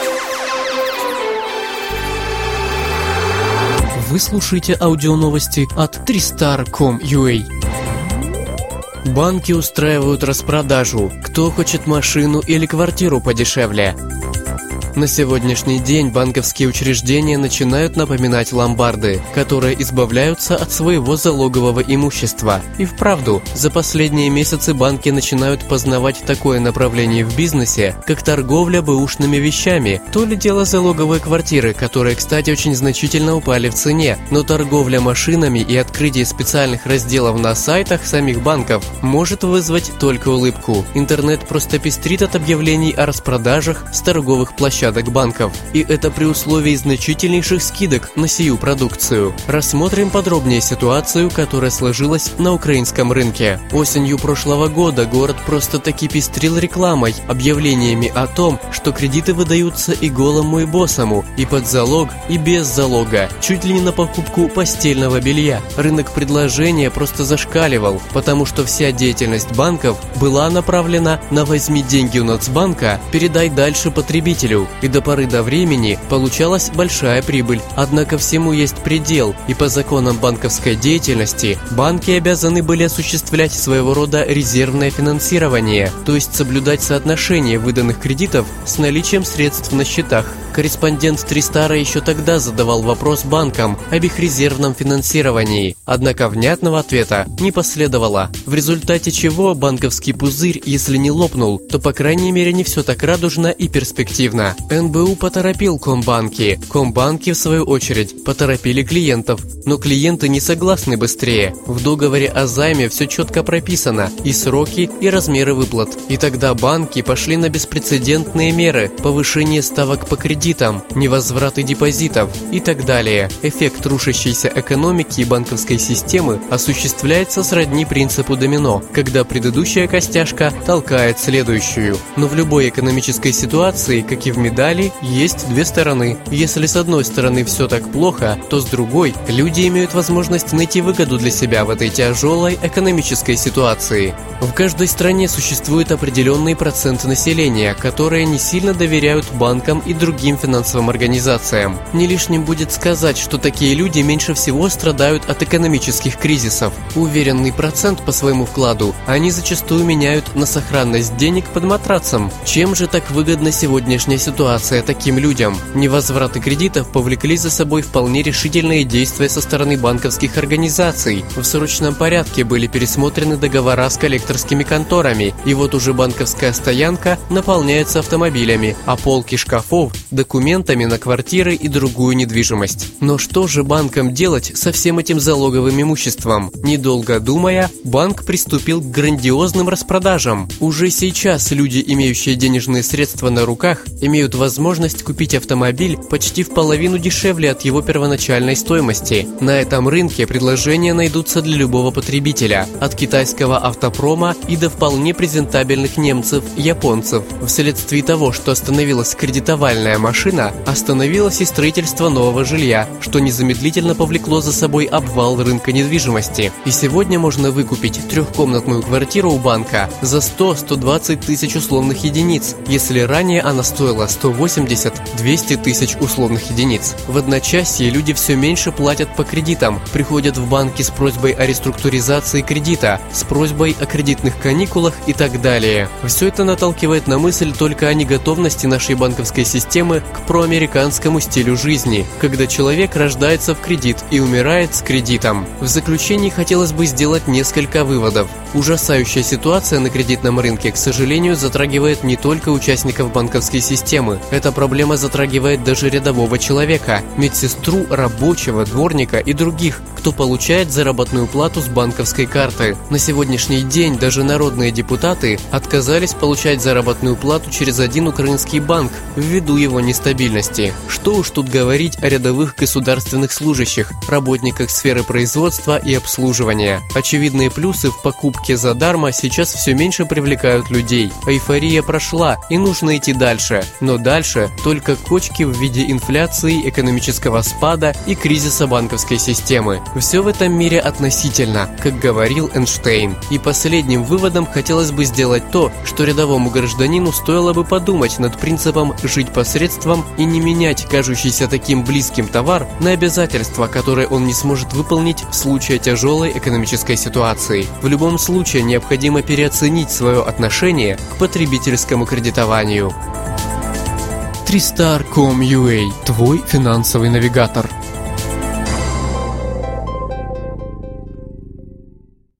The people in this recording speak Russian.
Вы слушаете аудионовости от 3star.com.ua. Банки устраивают распродажу. Кто хочет машину или квартиру подешевле? На сегодняшний день банковские учреждения начинают напоминать ломбарды, которые избавляются от своего залогового имущества. И вправду, за последние месяцы банки начинают познавать такое направление в бизнесе, как торговля бэушными вещами. То ли дело залоговые квартиры, которые, кстати, очень значительно упали в цене, но торговля машинами и открытие специальных разделов на сайтах самих банков может вызвать только улыбку. Интернет просто пестрит от объявлений о распродажах с торговых площадок банков. И это при условии значительнейших скидок на сию продукцию. Рассмотрим подробнее ситуацию, которая сложилась на украинском рынке. Осенью прошлого года город просто-таки пестрил рекламой, объявлениями о том, что кредиты выдаются и голому, и босому, и под залог, и без залога, чуть ли не на покупку постельного белья. Рынок предложения просто зашкаливал, потому что вся деятельность банков была направлена на «возьми деньги у Нацбанка, передай дальше потребителю». И до поры до времени получалась большая прибыль. Однако всему есть предел, и по законам банковской деятельности банки обязаны были осуществлять своего рода резервное финансирование, то есть соблюдать соотношение выданных кредитов с наличием средств на счетах. Корреспондент 3Star еще тогда задавал вопрос банкам об их резервном финансировании, однако внятного ответа не последовало, в результате чего банковский пузырь, если не лопнул, то по крайней мере не все так радужно и перспективно. НБУ поторопил комбанки, комбанки в свою очередь поторопили клиентов, но клиенты не согласны быстрее. В договоре о займе все четко прописано, и сроки, и размеры выплат. И тогда банки пошли на беспрецедентные меры: повышение ставок по кредитам, невозвраты депозитов и так далее. Эффект рушащейся экономики и банковской системы осуществляется сродни принципу домино, когда предыдущая костяшка толкает следующую. Но в любой экономической ситуации, как и в медали, есть две стороны. Если с одной стороны все так плохо, то с другой люди имеют возможность найти выгоду для себя в этой тяжелой экономической ситуации. В каждой стране существует определенный процент населения, которые не сильно доверяют банкам и другим финансовым организациям. Не лишним будет сказать, что такие люди меньше всего страдают от экономических кризисов. Уверенный процент по своему вкладу они зачастую меняют на сохранность денег под матрацем. Чем же так выгодна сегодняшняя ситуация таким людям? Невозвраты кредитов повлекли за собой вполне решительные действия со стороны банковских организаций. В срочном порядке были пересмотрены договора с коллекторскими конторами, и вот уже банковская стоянка наполняется автомобилями, а полки шкафов – документами на квартиры и другую недвижимость. Но что же банкам делать со всем этим залоговым имуществом? Недолго думая, банк приступил к грандиозным распродажам. Уже сейчас люди, имеющие денежные средства на руках, имеют возможность купить автомобиль почти в половину дешевле от его первоначальной стоимости. На этом рынке предложения найдутся для любого потребителя, от китайского автопрома и до вполне презентабельных немцев, японцев. Вследствие того, что остановилась кредитовальная машина, остановилось и строительство нового жилья, что незамедлительно повлекло за собой обвал рынка недвижимости. И сегодня можно выкупить трехкомнатную квартиру у банка за 100-120 тысяч условных единиц, если ранее она стоила 180-200 тысяч условных единиц. В одночасье люди все меньше платят по кредитам, приходят в банки с просьбой о реструктуризации кредита, с просьбой о кредитных каникулах и так далее. Все это наталкивает на мысль только о неготовности нашей банковской системы к проамериканскому стилю жизни, когда человек рождается в кредит и умирает с кредитом. В заключении хотелось бы сделать несколько выводов. Ужасающая ситуация на кредитном рынке, к сожалению, затрагивает не только участников банковской системы. Эта проблема затрагивает даже рядового человека, медсестру, рабочего, дворника и других, кто получает заработную плату с банковской карты. На сегодняшний день даже народные депутаты отказались получать заработную плату через один украинский банк ввиду его нестабильности. Что уж тут говорить о рядовых государственных служащих, работниках сферы производства и обслуживания. Очевидные плюсы в покупке задарма сейчас все меньше привлекают людей. Эйфория прошла, и нужно идти дальше. Но дальше только кочки в виде инфляции, экономического спада и кризиса банковской системы. Все в этом мире относительно, как говорил Эйнштейн. И последним выводом хотелось бы сделать то, что рядовому гражданину стоило бы подумать над принципом «жить посредством обязательствам и не менять кажущийся таким близким товар на обязательства, которые он не сможет выполнить в случае тяжелой экономической ситуации. В любом случае необходимо переоценить свое отношение к потребительскому кредитованию. 3star.com.ua – твой финансовый навигатор.